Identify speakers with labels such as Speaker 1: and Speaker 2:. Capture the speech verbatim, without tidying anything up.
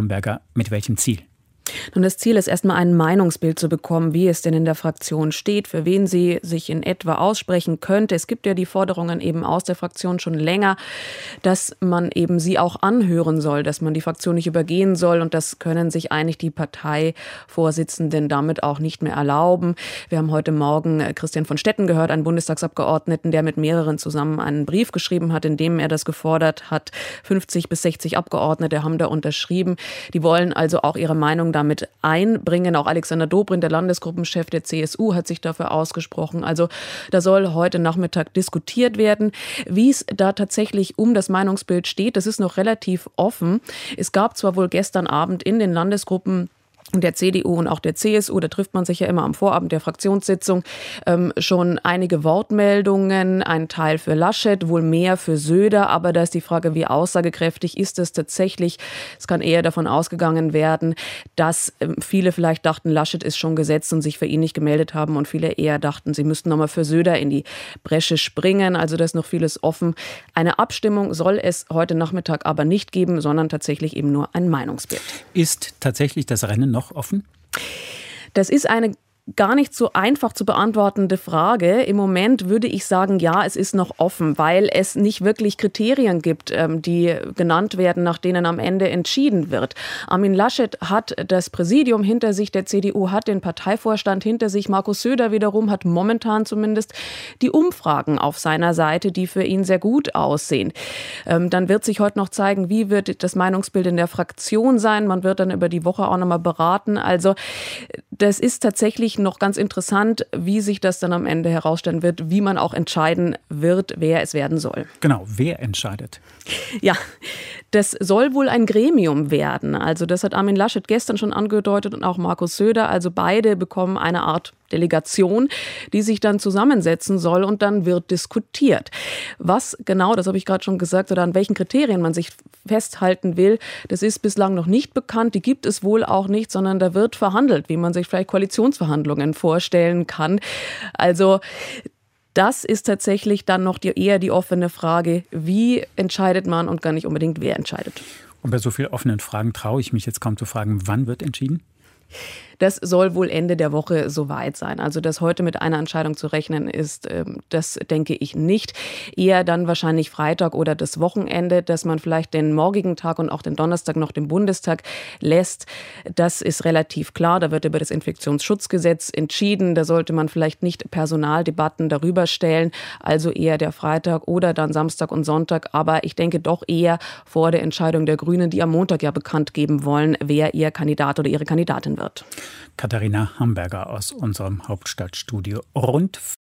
Speaker 1: Hamberger, mit welchem Ziel?
Speaker 2: Nun, das Ziel ist erstmal ein Meinungsbild zu bekommen, wie es denn in der Fraktion steht, für wen sie sich in etwa aussprechen könnte. Es gibt ja die Forderungen eben aus der Fraktion schon länger, dass man eben sie auch anhören soll, dass man die Fraktion nicht übergehen soll, und das können sich eigentlich die Parteivorsitzenden damit auch nicht mehr erlauben. Wir haben heute Morgen Christian von Stetten gehört, einen Bundestagsabgeordneten, der mit mehreren zusammen einen Brief geschrieben hat, in dem er das gefordert hat. fünfzig bis sechzig Abgeordnete haben da unterschrieben. Die wollen also auch ihre Meinung damit einbringen. Auch Alexander Dobrindt, der Landesgruppenchef der C S U, hat sich dafür ausgesprochen. Also da soll heute Nachmittag diskutiert werden. Wie es da tatsächlich um das Meinungsbild steht, das ist noch relativ offen. Es gab zwar wohl gestern Abend in den Landesgruppen der C D U und auch der C S U, da trifft man sich ja immer am Vorabend der Fraktionssitzung, ähm, schon einige Wortmeldungen, ein Teil für Laschet, wohl mehr für Söder, aber da ist die Frage, wie aussagekräftig ist es tatsächlich? Es kann eher davon ausgegangen werden, dass ähm, viele vielleicht dachten, Laschet ist schon gesetzt und sich für ihn nicht gemeldet haben, und viele eher dachten, sie müssten nochmal für Söder in die Bresche springen. Also da ist noch vieles offen. Eine Abstimmung soll es heute Nachmittag aber nicht geben, sondern tatsächlich eben nur ein Meinungsbild.
Speaker 1: Ist tatsächlich das Rennen noch offen?
Speaker 2: Das ist eine gar nicht so einfach zu beantwortende Frage. Im Moment würde ich sagen, ja, es ist noch offen, weil es nicht wirklich Kriterien gibt, die genannt werden, nach denen am Ende entschieden wird. Armin Laschet hat das Präsidium hinter sich, der C D U hat den Parteivorstand hinter sich. Markus Söder wiederum hat momentan zumindest die Umfragen auf seiner Seite, die für ihn sehr gut aussehen. Dann wird sich heute noch zeigen, wie wird das Meinungsbild in der Fraktion sein. Man wird dann über die Woche auch noch mal beraten. Also das ist tatsächlich noch ganz interessant, wie sich das dann am Ende herausstellen wird, wie man auch entscheiden wird, wer es werden soll.
Speaker 1: Genau, wer entscheidet?
Speaker 2: Ja, das soll wohl ein Gremium werden. Also das hat Armin Laschet gestern schon angedeutet und auch Markus Söder. Also beide bekommen eine Art Delegation, die sich dann zusammensetzen soll, und dann wird diskutiert. Was genau, das habe ich gerade schon gesagt, oder an welchen Kriterien man sich festhalten will, das ist bislang noch nicht bekannt. Die gibt es wohl auch nicht, sondern da wird verhandelt, wie man sich vielleicht Koalitionsverhandlungen vorstellen kann. Also das ist tatsächlich dann noch die, eher die offene Frage, wie entscheidet man und gar nicht unbedingt, wer entscheidet.
Speaker 1: Und bei so vielen offenen Fragen traue ich mich jetzt kaum zu fragen, wann wird entschieden?
Speaker 2: Das soll wohl Ende der Woche soweit sein. Also, dass heute mit einer Entscheidung zu rechnen ist, das denke ich nicht. Eher dann wahrscheinlich Freitag oder das Wochenende, dass man vielleicht den morgigen Tag und auch den Donnerstag noch dem Bundestag lässt. Das ist relativ klar. Da wird über das Infektionsschutzgesetz entschieden. Da sollte man vielleicht nicht Personaldebatten darüber stellen. Also eher der Freitag oder dann Samstag und Sonntag. Aber ich denke doch eher vor der Entscheidung der Grünen, die am Montag ja bekannt geben wollen, wer ihr Kandidat oder ihre Kandidatin wird.
Speaker 1: Katharina Hamberger aus unserem Hauptstadtstudio. Rund